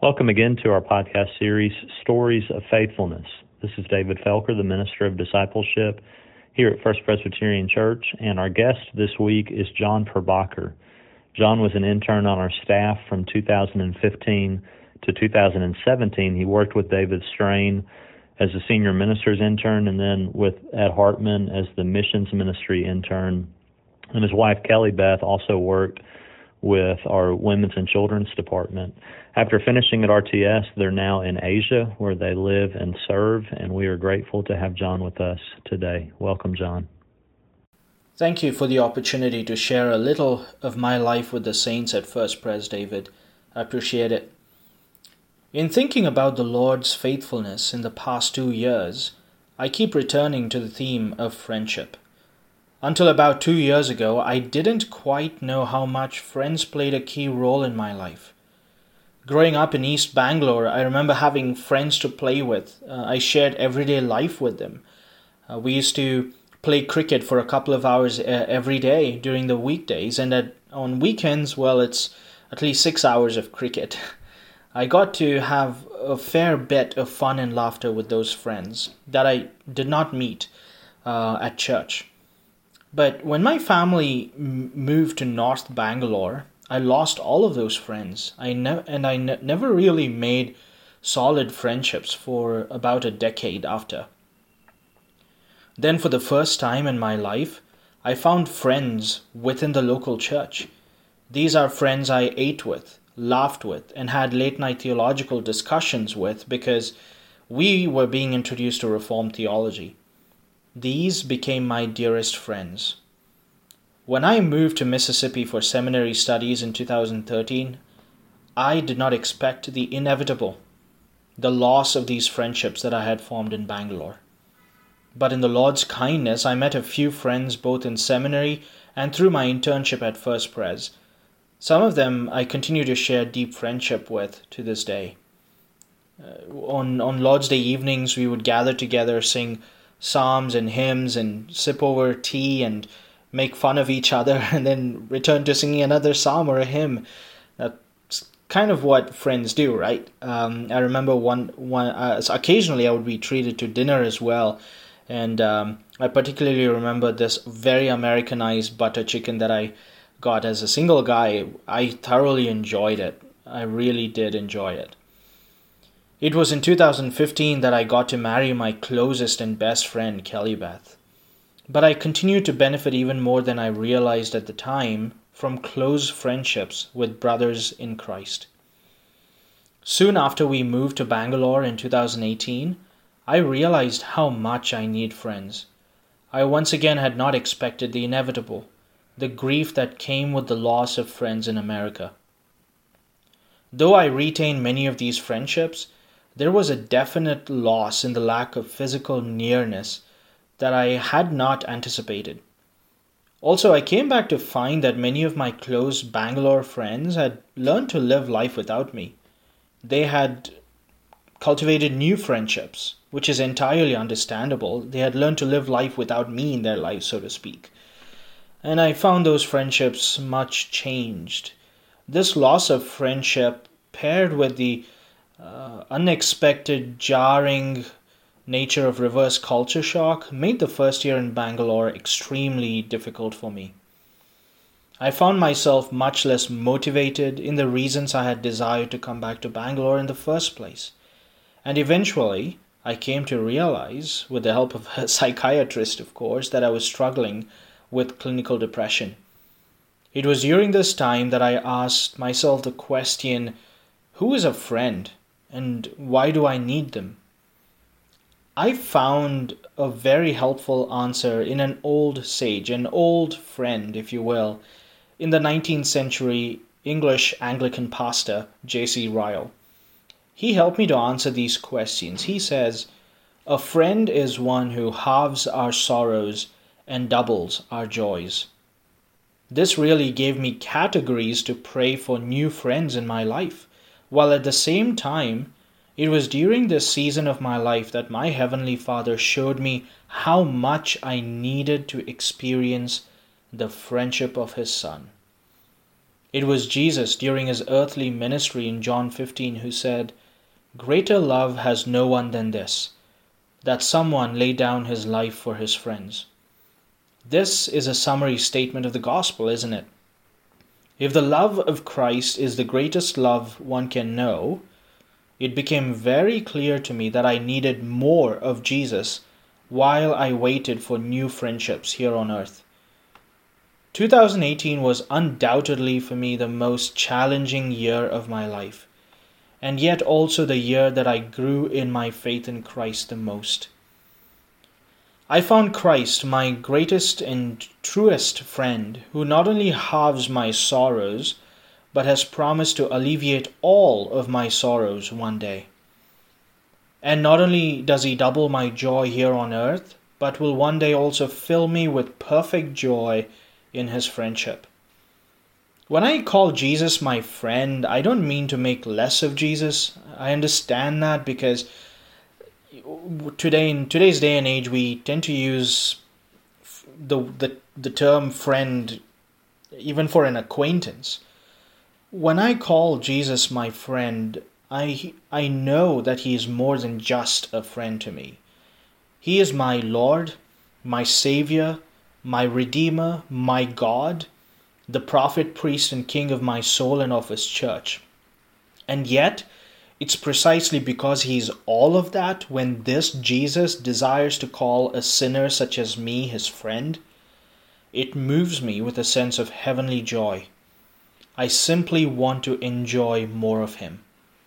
Welcome again to our podcast series, Stories of Faithfulness. This is David Felker, the Minister of Discipleship here at First Presbyterian Church, and our guest this week is John Perbacher. John was an intern on our staff from 2015 to 2017. He worked with David Strain as a senior minister's intern and then at Hartman as the missions ministry intern. And his wife, Kelly Beth, also worked with our women's and children's department. After finishing at RTS, they're now in Asia, where they live and serve, and we are grateful to have John with us today. Welcome, John. Thank you for the opportunity to share a little of my life with the saints at First Pres, David. I appreciate it. In thinking about the Lord's faithfulness in the past 2 years, I keep returning to the theme of friendship. Until about 2 years ago, I didn't quite know how much friends played a key role in my life. Growing up in East Bangalore, I remember having friends to play with. I shared everyday life with them. We used to play cricket for a couple of hours every day during the weekdays, and on weekends, well, it's at least 6 hours of cricket. I got to have a fair bit of fun and laughter with those friends that I did not meet at church. But when my family moved to North Bangalore, I lost all of those friends. I never really made solid friendships for about a decade after. Then for the first time in my life, I found friends within the local church. These are friends I ate with, laughed with, and had late-night theological discussions with because we were being introduced to Reformed theology. These became my dearest friends. When I moved to Mississippi for seminary studies in 2013, I did not expect the inevitable, the loss of these friendships that I had formed in Bangalore. But in the Lord's kindness, I met a few friends both in seminary and through my internship at First Pres. Some of them I continue to share deep friendship with to this day. On Lord's Day evenings, we would gather together, sing psalms and hymns, and sip over tea and make fun of each other, and then return to singing another psalm or a hymn. That's kind of what friends do, right? I remember occasionally I would be treated to dinner as well, and I particularly remember this very Americanized butter chicken that I got as a single guy. I thoroughly enjoyed it. I really did enjoy it. It was in 2015 that I got to marry my closest and best friend, Kelly Beth. But I continued to benefit even more than I realized at the time from close friendships with brothers in Christ. Soon after we moved to Bangalore in 2018, I realized how much I need friends. I once again had not expected the inevitable, the grief that came with the loss of friends in America. Though I retained many of these friendships, there was a definite loss in the lack of physical nearness that I had not anticipated. Also, I came back to find that many of my close Bangalore friends had learned to live life without me. They had cultivated new friendships, which is entirely understandable. They had learned to live life without me in their lives, so to speak. And I found those friendships much changed. This loss of friendship, paired with the unexpected, jarring nature of reverse culture shock, made the first year in Bangalore extremely difficult for me. I found myself much less motivated in the reasons I had desired to come back to Bangalore in the first place. And eventually, I came to realize, with the help of a psychiatrist of course, that I was struggling with clinical depression. It was during this time that I asked myself the question, who is a friend and why do I need them? I found a very helpful answer in an old sage, an old friend, if you will, in the 19th century English Anglican pastor, J.C. Ryle. He helped me to answer these questions. He says, "A friend is one who halves our sorrows and doubles our joys." This really gave me categories to pray for new friends in my life, while at the same time, it was during this season of my life that my Heavenly Father showed me how much I needed to experience the friendship of His Son. It was Jesus during his earthly ministry in John 15 who said, "Greater love has no one than this, that someone lay down his life for his friends." This is a summary statement of the gospel, isn't it? If the love of Christ is the greatest love one can know, it became very clear to me that I needed more of Jesus while I waited for new friendships here on earth. 2018 was undoubtedly for me the most challenging year of my life, and yet also the year that I grew in my faith in Christ the most. I found Christ my greatest and truest friend, who not only halves my sorrows, but has promised to alleviate all of my sorrows one day. And not only does he double my joy here on earth, but will one day also fill me with perfect joy in his friendship. When I call Jesus my friend, I don't mean to make less of Jesus. I understand that because in today's day and age, we tend to use the term friend even for an acquaintance. When I call Jesus my friend, I know that he is more than just a friend to me. He is my Lord, my Savior, my Redeemer, my God, the prophet, priest, and king of my soul and of his church. And yet, it's precisely because he's all of that when this Jesus desires to call a sinner such as me his friend. It moves me with a sense of heavenly joy. I simply want to enjoy more of him.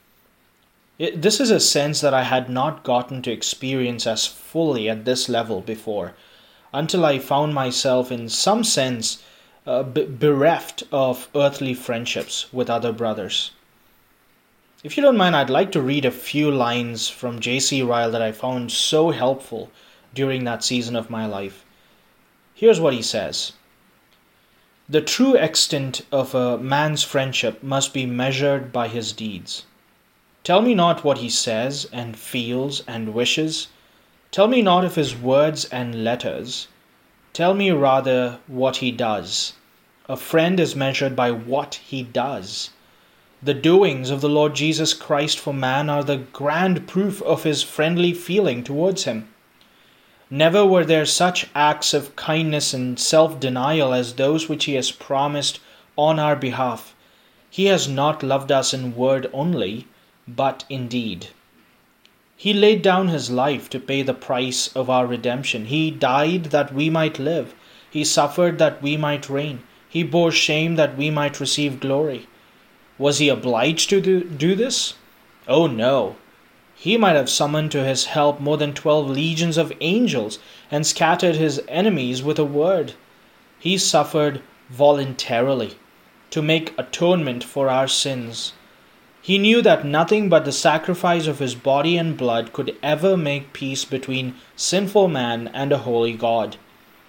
This is a sense that I had not gotten to experience as fully at this level before, until I found myself in some sense bereft of earthly friendships with other brothers. If you don't mind, I'd like to read a few lines from J.C. Ryle that I found so helpful during that season of my life. Here's what he says. "The true extent of a man's friendship must be measured by his deeds. Tell me not what he says and feels and wishes. Tell me not of his words and letters. Tell me rather what he does. A friend is measured by what he does. The doings of the Lord Jesus Christ for man are the grand proof of his friendly feeling towards him. Never were there such acts of kindness and self-denial as those which he has promised on our behalf. He has not loved us in word only, but in deed. He laid down his life to pay the price of our redemption. He died that we might live. He suffered that we might reign. He bore shame that we might receive glory. Was he obliged to do this? Oh no. He might have summoned to his help more than 12 legions of angels and scattered his enemies with a word. He suffered voluntarily to make atonement for our sins. He knew that nothing but the sacrifice of his body and blood could ever make peace between sinful man and a holy God.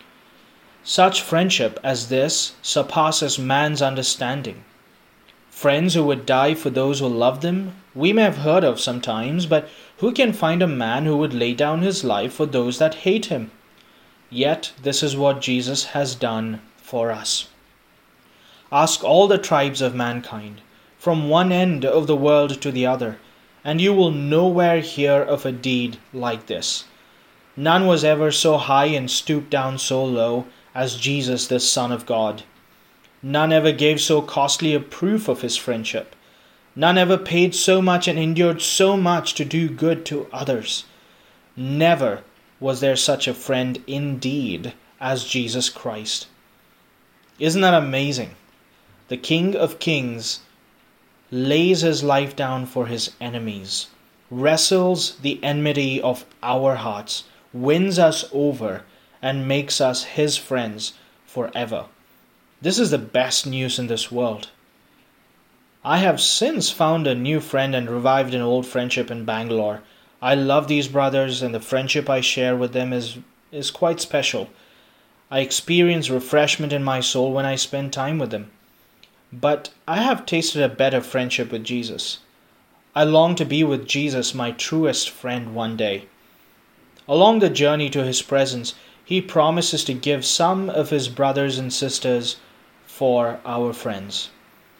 Such friendship as this surpasses man's understanding. Friends who would die for those who love them, we may have heard of sometimes, but who can find a man who would lay down his life for those that hate him? Yet this is what Jesus has done for us. Ask all the tribes of mankind, from one end of the world to the other, and you will nowhere hear of a deed like this. None was ever so high and stooped down so low as Jesus, the Son of God. None ever gave so costly a proof of his friendship. None ever paid so much and endured so much to do good to others. Never was there such a friend indeed as Jesus Christ. Isn't that amazing? The King of Kings lays his life down for his enemies, wrestles the enmity of our hearts, wins us over, and makes us his friends forever. This is the best news in this world. I have since found a new friend and revived an old friendship in Bangalore. I love these brothers, and the friendship I share with them is quite special. I experience refreshment in my soul when I spend time with them. But I have tasted a better friendship with Jesus. I long to be with Jesus, my truest friend, one day. Along the journey to his presence, he promises to give some of his brothers and sisters for our friends.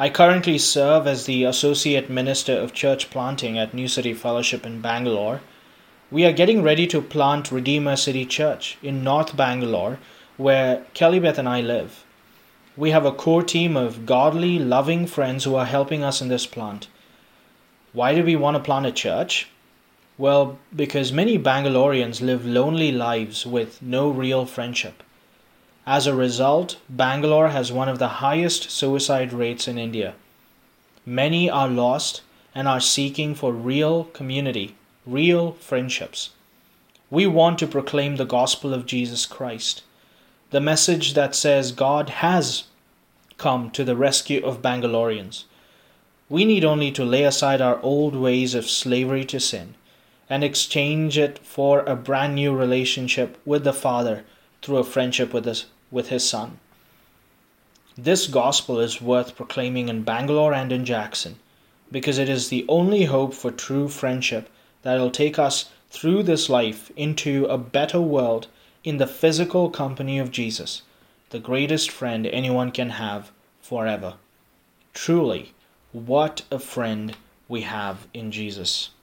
I currently serve as the Associate Minister of Church Planting at New City Fellowship in Bangalore. We are getting ready to plant Redeemer City Church in North Bangalore, where Kelly Beth and I live. We have a core team of godly, loving friends who are helping us in this plant. Why do we want to plant a church? Well, because many Bangaloreans live lonely lives with no real friendship. As a result, Bangalore has one of the highest suicide rates in India. Many are lost and are seeking for real community, real friendships. We want to proclaim the gospel of Jesus Christ, the message that says God has come to the rescue of Bangaloreans. We need only to lay aside our old ways of slavery to sin and exchange it for a brand new relationship with the Father through a friendship with His Son. This gospel is worth proclaiming in Bangalore and in Jackson, because it is the only hope for true friendship that will take us through this life into a better world in the physical company of Jesus, the greatest friend anyone can have forever. Truly, what a friend we have in Jesus.